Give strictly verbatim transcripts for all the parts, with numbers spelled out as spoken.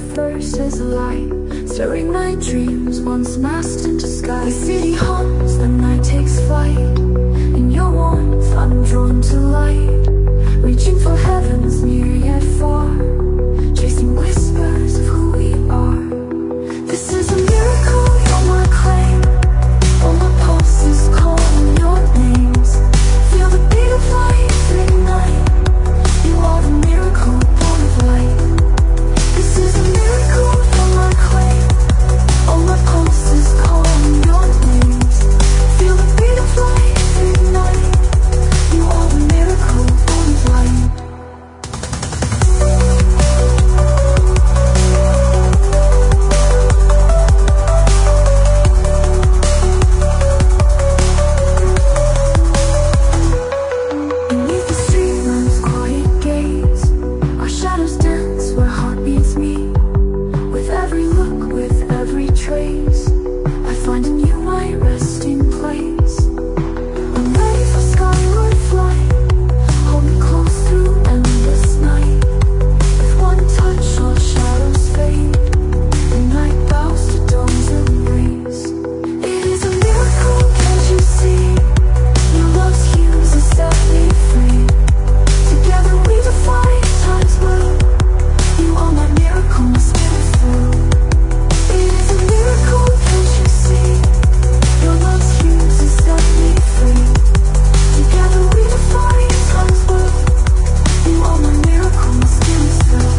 first as a light, stirring my dreams once masked into sky. The city hums, the night takes flight. In your warmth I'm drawn to light, reaching for heavens near yet far, chasing whispers of who we are. This is a miracle, you're my claim. All my pulses calling your names. Feel the beat of life ignite. You are the miracle born of light. This is a miracle, you're my claim. All my pulses calling your names. Feel the beat of life ignite. You are the miracle born of light. Beneath the streetlights' quiet gaze, our shadows dance where heartbeats meet. With every look, with every trace, I find in you my resting place. I'm ready for skyward flight. Hold me close through endless night. With one touch, all shadows fade. The night bows to dawn's embrace. It is a miracle, can't you see? Your love's hues and set me free. Together we defy time's will. You are my miracle, my spirit through. It is a miracle, can't you see? Your love's hues and set me free. Together we defy time's will. You are my miracle, my spirit through.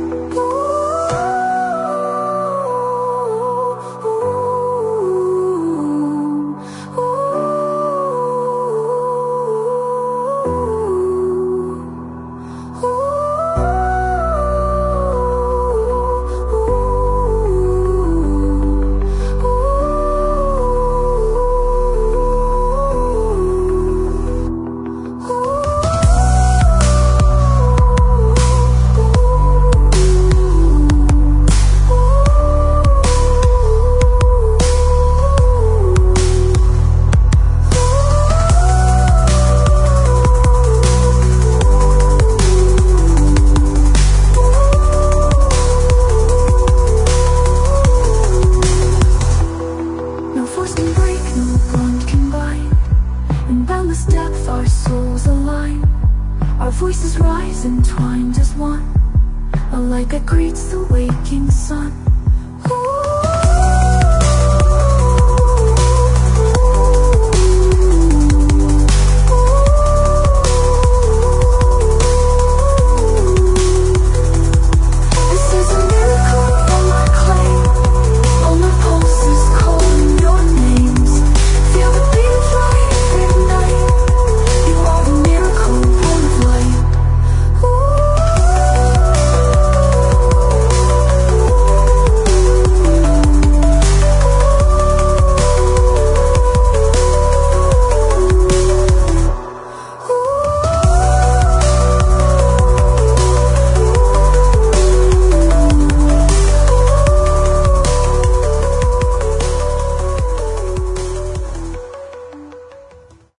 No force can break, no bond can bind. In boundless depth our souls align. Our voices rise entwined as one, a light that greets the waking sun. Ooh.